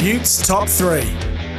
Buttes Top 3.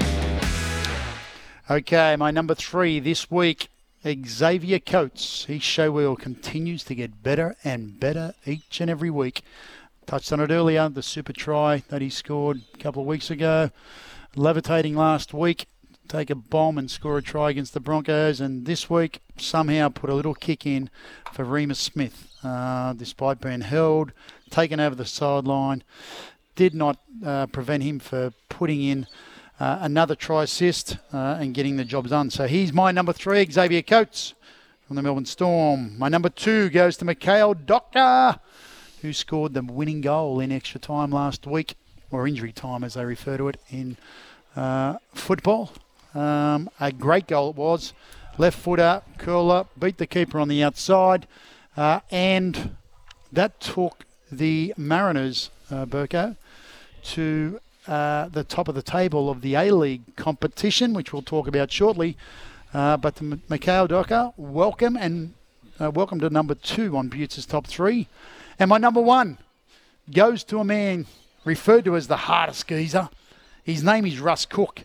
Okay, my number 3 this week, Xavier Coates. His show wheel continues to get better and better each and every week. Touched on it earlier, the super try that he scored a couple of weeks ago. Levitating last week, take a bomb and score a try against the Broncos. And this week, somehow put a little kick in for Remus Smith. Despite being held, taken over the sideline, did not prevent him for putting in another try assist and getting the job done. So he's my number 3, Xavier Coates from the Melbourne Storm. My number 2 goes to Mikhail Doka, who scored the winning goal in extra time last week, or injury time as they refer to it in football. A great goal it was. Left footer, curler, beat the keeper on the outside, and that took the Mariners, Burko, to the top of the table of the A-League competition, which we'll talk about shortly. But to Mikhail Doka, welcome, and welcome to number 2 on Buttes' Top 3. And my number 1 goes to a man referred to as the hardest geezer. His name is Russ Cook.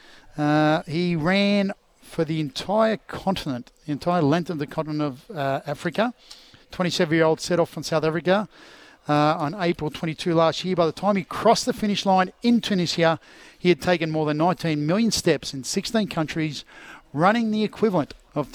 He ran for the entire continent, the entire length of the continent of Africa. 27-year-old set off from South Africa on April 22 last year. By the time he crossed the finish line in Tunisia, he had taken more than 19 million steps in 16 countries, running the equivalent of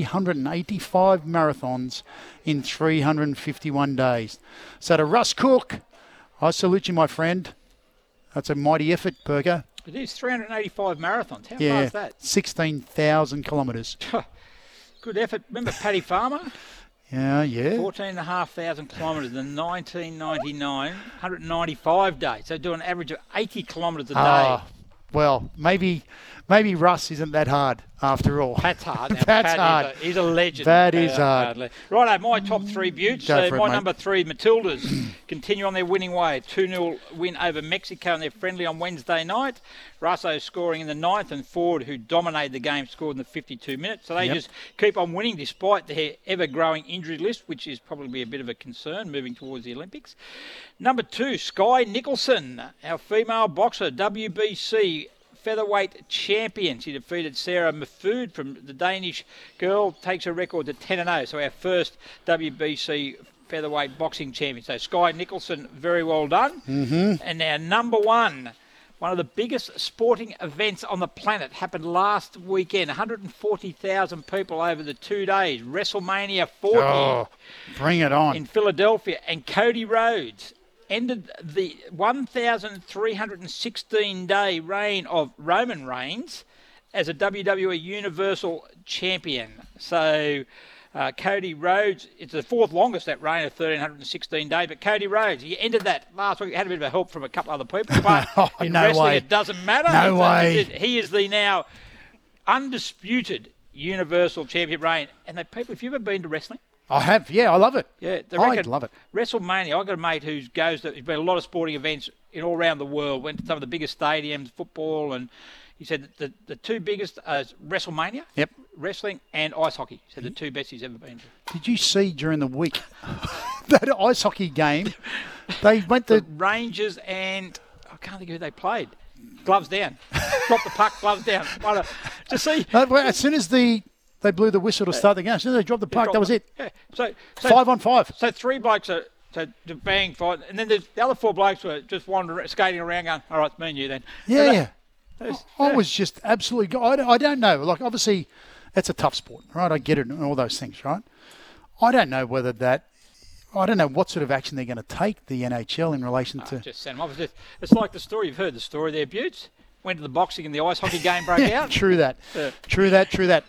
385 marathons in 351 days. So to Russ Cook, I salute you, my friend. That's a mighty effort, Burger. It is 385 marathons. How far is that? 16,000 kilometres. Good effort. Remember Paddy Farmer? Yeah. 14,500 kilometres in 1999, 195 days. So do an average of 80 kilometres a day. Well, maybe Russ isn't that hard after all. That's hard. Now, That's hard. He's a legend. That is hard. Righto, my top 3 Buttes. Go for it, my mate. number 3, Matildas, continue on their winning way. 2-0 win over Mexico, and they're friendly on Wednesday night. Russo scoring in the 9th, and Ford, who dominated the game, scored in the 52 minutes. So they just keep on winning despite their ever-growing injury list, which is probably a bit of a concern moving towards the Olympics. Number 2, Sky Nicholson, our female boxer, WBC featherweight champion. She defeated Sarah Mifud from the Danish girl, takes her record to 10-0. So our first WBC featherweight boxing champion. So Sky Nicholson, very well done. Mm-hmm. And now number 1, one of the biggest sporting events on the planet happened last weekend. 140,000 people over the 2 days. WrestleMania 40. Oh, bring it on. In Philadelphia. And Cody Rhodes ended the 1,316-day reign of Roman Reigns as a WWE Universal Champion. So Cody Rhodes, it's the 4th longest, that reign of 1,316 days, but Cody Rhodes, he ended that last week. He had a bit of help from a couple other people, but in wrestling it doesn't matter. No way. He is the now undisputed Universal Champion reign. And people, if you've ever been to wrestling, I have, yeah, I love it. Yeah, I love it. WrestleMania, I've got a mate who's been a lot of sporting events all around the world, went to some of the biggest stadiums, football, and he said that the 2 biggest are WrestleMania, wrestling, and ice hockey. He said the 2 best he's ever been to. Did you see during the week that ice hockey game? They went to the Rangers and I can't think who they played. Gloves down. Drop the puck, gloves down. To see. As soon as they blew the whistle to start the game. As soon as they dropped the puck, that was it. Yeah. So 5 on 5. So 3 blokes are to bang fight, and then the other 4 blokes were just wandering, skating around, going, "All right, it's me and you then." Yeah. I was just absolutely. I don't know. Like, obviously, it's a tough sport, right? I get it and all those things, right? I don't know whether that. I don't know what sort of action they're going to take, the NHL, in relation to. Just send them off. It's like the story. You've heard the story there, Buttes. Went to the boxing and the ice hockey game broke out. True that. True that.